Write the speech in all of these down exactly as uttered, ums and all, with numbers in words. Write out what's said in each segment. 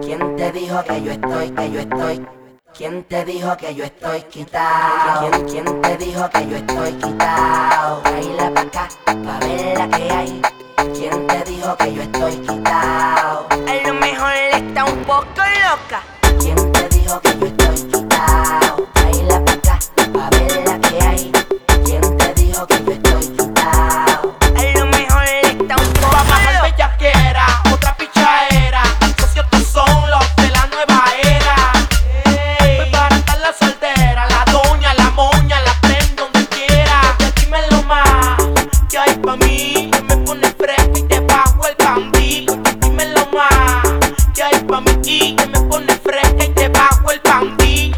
¿Quién te dijo que yo estoy, que yo estoy? ¿Quién te dijo que yo estoy quitado? ¿Quién, quién te dijo que yo estoy quitado? Baila pa' acá, pa' ver la que hay. ¿Quién te dijo que yo estoy quitado? A lo mejor está un poco loca. ¿Quién te dijo que yo estoy quitado? Baila pa' acá, pa' ver la que hay. ¿Quién te dijo que yo estoy quitado? A lo mejor está un poco Va a bajar loca. bellaquera, otra pichadera. Socios estos son los de la nueva era. Pues para estar la soltera, la doña, la moña, la prendo donde quiera. Dímelo más, que hay pa' mí, que me pone fresca y te bajo el bandí. Dímelo más, que hay pa' mí, que me pone fresca y te bajo el bandí.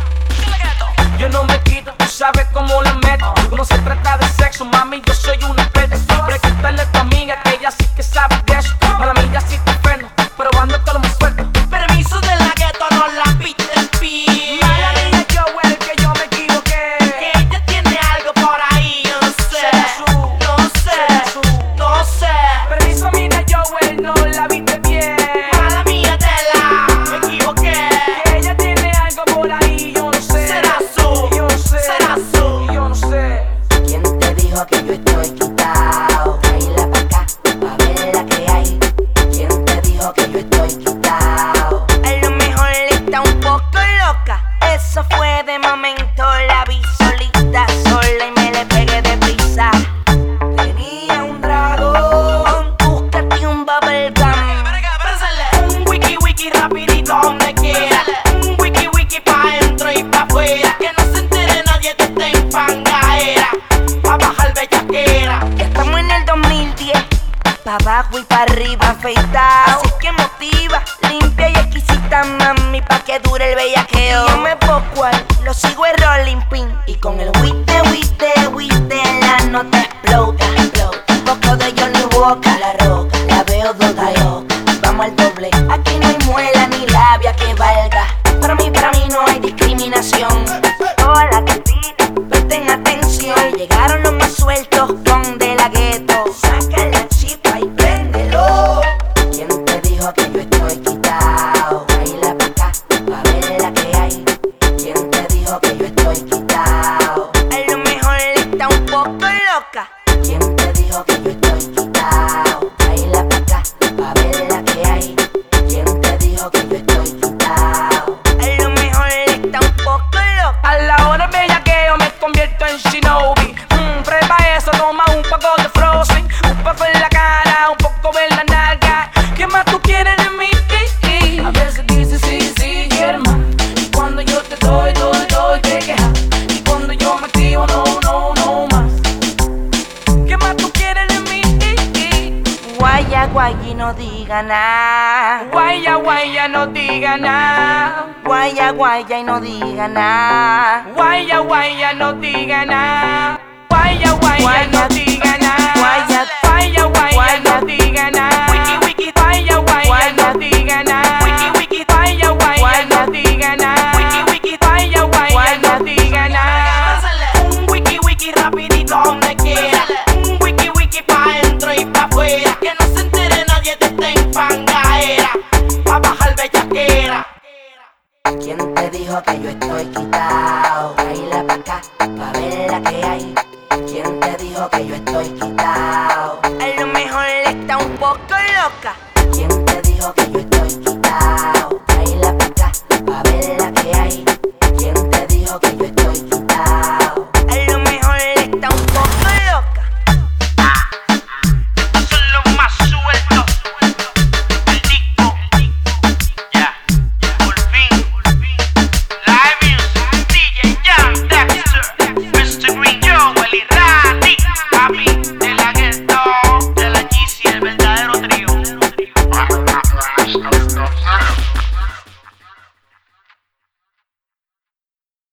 Yo no me quito, tú sabes cómo la meto. Cuando se trata de sexo, mami, yo soy un experto. Pregúntale a tu amiga que ella sí que sabe de eso. Para mí ya sí te freno, probando todo lo más suelto. Permiso de la gueto, no la piste el pi. Mala niña, yo, el que yo me equivoqué. Que ella tiene algo por ahí, yo no sé. Será su, No sé, será su. no sé. Permiso, mira, yo, el no la viste bien. Mala mía, tela, me equivoqué. Que ella tiene algo por ahí, yo no sé. Será su, yo no sé. será su. yo no sé. ¿Quién te dijo que yo estoy quitado? Baila pa' acá, pa' ver la que hay. ¿Quién te dijo que yo estoy quitado? A lo mejor está un poco loca. Eso fue de momento, la vi solita, sola y me le pegué de prisa. Tenía un dragón, búscate un bubblegum. Un wiki wiki rapidito donde quiera. Un wiki wiki pa' dentro y pa' afuera. Que no se entere nadie de esta enfangaera. Pa' bajar bellaquera. Estamos en el dos mil diez, pa' abajo y pa' arriba afeitado. Así que motiva, limpia y exquisita, mami, pa' que dure el bellaqueo. Y yo me poco al, lo sigo el rolling pin. Y con el wite, wite, wite, la nota explota, explota. Un poco de Johnny Walker, la roca, la veo toda loca. Vamos al doble, aquí no hay muela ni labia que valga. Para mí, para mí no hay discriminación. Hola, que pide, presten atención. Llegaron los más sueltos con de la gueto. Saca la chispa y préndelo. ¿Quién te dijo que yo estoy quitado? Baila pa' acá, pa' ver la que hay. ¿Quién te dijo que yo estoy quitado? A lo mejor está un poco loca. ¿Quién te dijo que yo estoy quitado? Baila pa' acá, pa' ver la que hay. ¿Quién te dijo que yo estoy quitado? A lo mejor está un poco loca. A la hora bellaqueo me convierto en Shinobi. Mmm, prueba eso, toma un poco de Frozen. Un poco en la cara, un poco en la nalga. ¿Qué más tú quieres de mí? A veces dices sí, sí, Germán. Y cuando yo te doy, doy, doy, te quejas. Y cuando yo me activo, no, no, no más. ¿Qué más tú quieres de mí? Guaya, guaya y no diga nada. Guaya, guaya, no diga nada. Guaya, guaya y no diga nada. Guaya, guaya, no diga nada. Guaya, guaya, no diga nada. Guaya, Guaya, guaya, no diga nada. Wiki wiki, Guaya, guaya, no diga nada. wiki wiki, Guaya, guaya, no diga nada. wiki wiki. Guaya, guaya, no diga nada. Un wiki wiki rapidito donde quiera. Un wiki wiki pa' dentro y pa' afuera. Que no se entere nadie de esta enfangaera. Pa' bajar bellaquera. ¿Quién te dijo que yo estoy quitado? Baila pa' acá, pa' ver la que hay. ¿Quién te dijo que yo estoy quitado?